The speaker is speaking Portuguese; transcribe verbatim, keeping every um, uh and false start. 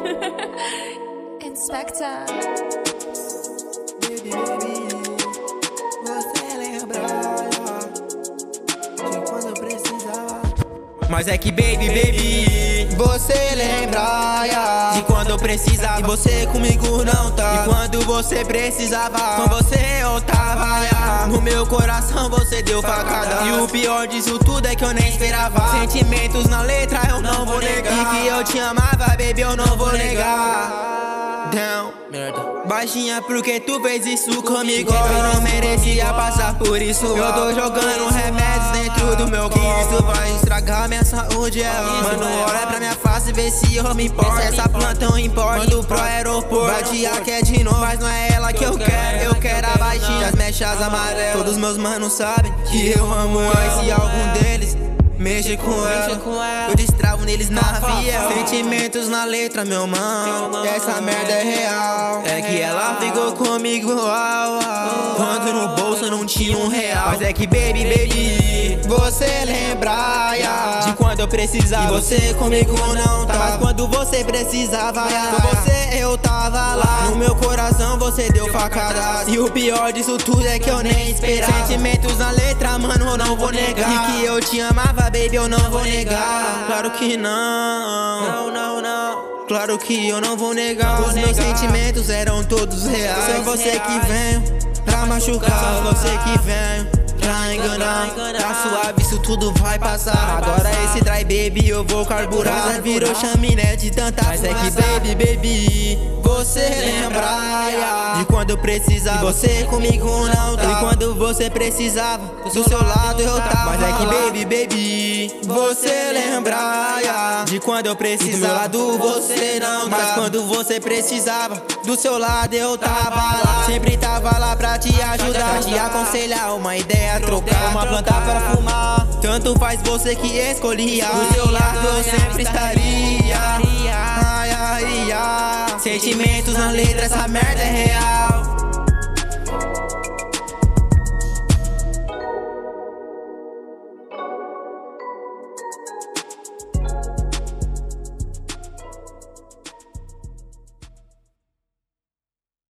Inspector. Baby, baby, você lembra de quando eu precisava? Mas é que baby, baby, Você lembra yeah, de quando eu precisava e você comigo não tá. E quando você precisava, com você eu tava yeah. no meu coração você deu facada. E o pior disso tudo é que eu nem esperava. Sentimentos na letra eu não vou negar. E que eu te amava, baby, eu não vou negar. Down, merda. Baixinha, porque tu fez isso comigo? Eu não merecia passar por isso. Eu tô jogando remédios dentro do meu corpo. Isso vai estragar minha saúde, é. Mano, olha pra minha face e vê se eu me importo. Essa planta não importa. Mando pro aeroporto, vai dia que é de novo. Mas não é ela que eu quero, eu quero a baixinha, as mechas amarelas. Todos meus manos sabem que eu amo ela. Se algum deles mexe com ela, eu destravo neles na via. Sentimentos na letra, meu mano, essa merda é real. É que ela ficou comigo au, au, quando no bolso não tinha um real. Mas é que baby, baby, você lembra yeah, de quando eu precisava. e você comigo não tá. Mas quando você precisava, yeah, com você eu tava lá. no meu coração você deu facadas. E o pior disso tudo é que eu nem esperava. Sentimentos na letra, mano, eu não vou negar. E que eu te amava, baby, eu não vou negar. Claro que não, Não, não, não. claro que eu não vou negar. Os meus sentimentos eram todos reais. Só você que vem pra machucar, só você que vem pra enganar. Tá suave, isso tudo vai passar. Agora esse dry baby eu vou carburar. Já virou chaminé de tanta fumaça. Mas é que baby, baby, você lembra yeah, de quando eu precisava. E você comigo não tá. E quando você precisava, do seu lado eu tava. Mas é que baby, baby, você lembra yeah, de quando eu precisava. do meu lado você não tá. Mas quando você precisava, do seu lado eu tava lá. Sempre tava lá pra te ajudar, te aconselhar, uma ideia, trocar, uma planta pra fumar. Tanto faz você que escolhia. Do seu lado eu sempre estaria. Ai, ai, ai. Sentimentos na letra, essa merda é real.